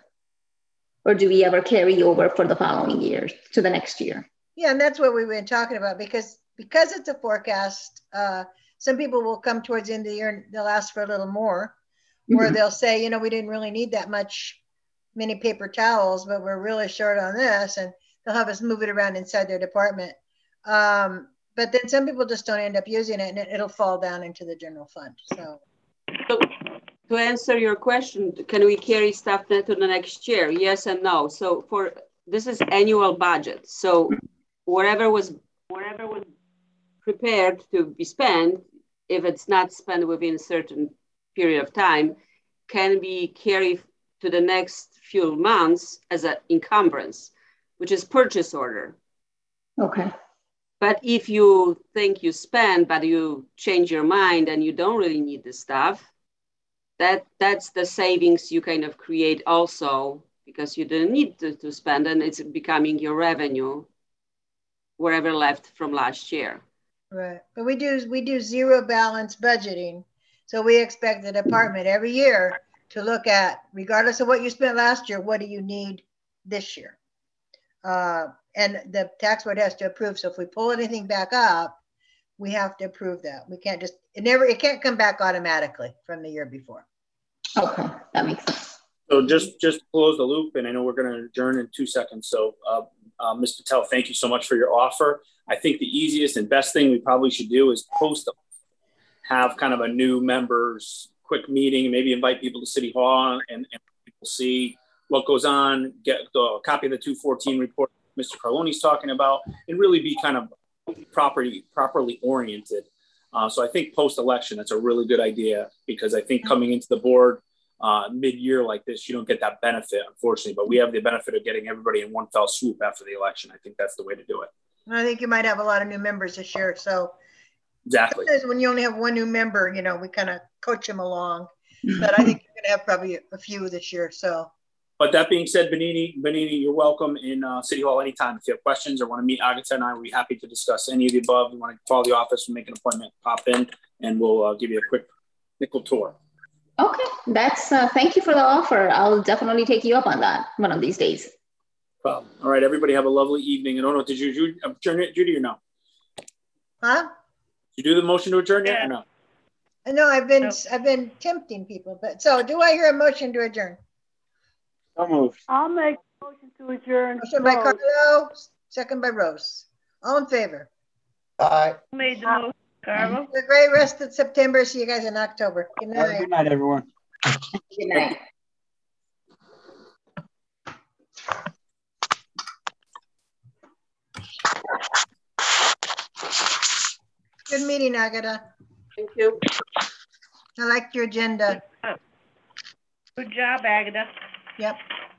Speaker 6: Or do we ever carry over for the following year to the next year?
Speaker 3: Yeah, and that's what we've been talking about because because it's a forecast, uh, some people will come towards the end of the year and they'll ask for a little more, or
Speaker 6: Mhm.
Speaker 3: they'll say, you know, we didn't really need that much, many paper towels, but we're really short on this, and they'll have us move it around inside their department. Um, but then some people just don't end up using it, and it, it'll fall down into the general fund. So,
Speaker 2: So to answer your question, can we carry stuff to the next year? Yes and no. So for this is annual budget. So whatever was whatever was prepared to be spent, if it's not spent within a certain period of time, can be carried to the next few months as an encumbrance, which is purchase order.
Speaker 6: Okay.
Speaker 2: But if you think you spend, but you change your mind and you don't really need the stuff, that that's the savings you kind of create also because you didn't need to, to spend, and it's becoming your revenue, whatever left from last year.
Speaker 3: right. But we do we do zero balance budgeting. So we expect the department every year to look at, regardless of what you spent last year, what do you need this year? Uh, and the tax board has to approve. So if we pull anything back up, we have to approve that. We can't just, it never, it can't come back automatically from the year before.
Speaker 6: Okay, that makes sense.
Speaker 8: So just just to close the loop, and I know we're going to adjourn in two seconds. So, uh, uh, Miz Patel, thank you so much for your offer. I think the easiest and best thing we probably should do is post them. Have kind of a new members quick meeting, maybe invite people to City Hall and, and people see what goes on, get the copy of the two fourteen report Mister Carloni's talking about, and really be kind of properly, properly oriented. Uh, so I think post-election, that's a really good idea because I think coming into the board uh, mid-year like this, you don't get that benefit, unfortunately, but we have the benefit of getting everybody in one fell swoop after the election. I think that's the way to do it.
Speaker 3: I think you might have a lot of new members this year. So
Speaker 8: exactly.
Speaker 3: When you only have one new member, you know, we kind of coach them along, but I think you're going to have probably a few this year. So.
Speaker 8: But that being said, Benini, Benini, you're welcome in uh, City Hall anytime. If you have questions or want to meet Agatha and I, we'll be happy to discuss any of the above. You want to call the office and make an appointment, pop in, and we'll uh, give you a quick nickel tour.
Speaker 6: Okay, that's, uh, thank you for the offer. I'll definitely take you up on that one of these days.
Speaker 8: Problem. All right, everybody have a lovely evening. And oh no, did you adjourn it, Judy, or no?
Speaker 3: Huh?
Speaker 8: Did you do the motion to adjourn yet
Speaker 3: yeah.
Speaker 8: or no?
Speaker 3: No, I've been, no. I've been tempting people, but so do I hear a motion to adjourn?
Speaker 11: So moved.
Speaker 10: I'll make a motion to adjourn.
Speaker 3: Motion by Carlo, second by Rose. All in favor?
Speaker 9: Aye.
Speaker 4: Who made the motion, Carlo?
Speaker 3: A great rest of September. See you guys in October. Good night.
Speaker 11: Good night, everyone.
Speaker 6: Good night.
Speaker 3: Good meeting, Agatha.
Speaker 2: Thank you.
Speaker 3: I liked your agenda.
Speaker 4: Good job, Agatha.
Speaker 3: Yep.